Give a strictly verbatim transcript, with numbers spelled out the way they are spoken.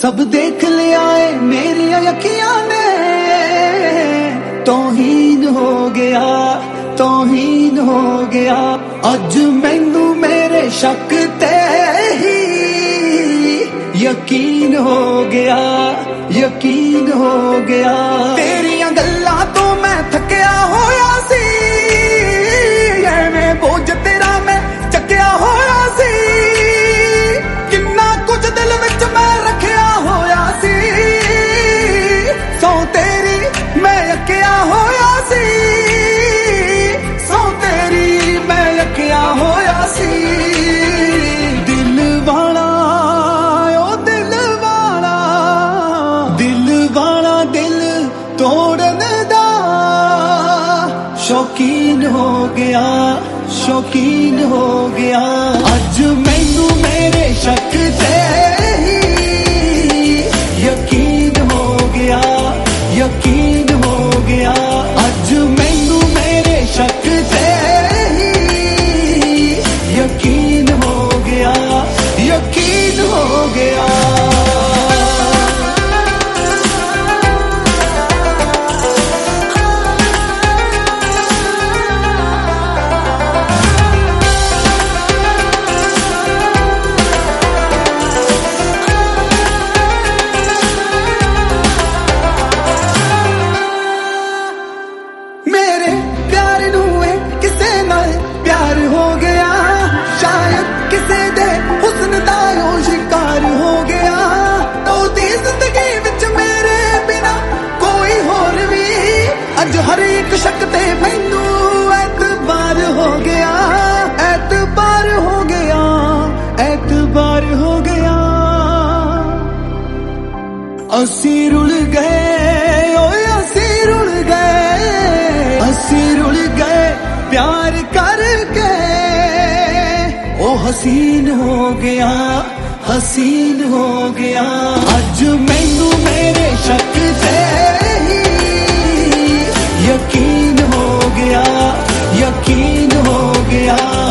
सब देख लिया है मेरी अखियां ने, तौहीन हो गया तौहीन हो गया। अज मैनू मेरे शक ते ही यकीन हो गया यकीन हो गया। तेरियां गल्लां तो मैं थकिया होया सी, एवें बोझ तेरा मैं चकिया होया सी। किन्ना कुछ दिल विच मैं रखिया होया सी, सौ तेरी मैं यकिया होया सी, सौ तेरी मैं यकिया होया सी। दिल वाला ओ दिल वाला दिल वाला दिल तोड़न दा शौकीन हो गया शौकीन हो गया। अज मैनू मेरे शक ते ही यकीन हो गया यकीन हो गया। अज मैनू मेरे शक ते ही यकीन हो गया यकीन हो गया। अज हर एक शक ते मैनू एतबार हो गया एतबार हो गया एतबार हो गया। असी रुल गए ओए असी रुल गए असी रुल गए प्यार करके। ओ हसीन हो गया हसीन हो गया। अज मैनू मेरे शक ते यकीन हो गया यकीन हो गया।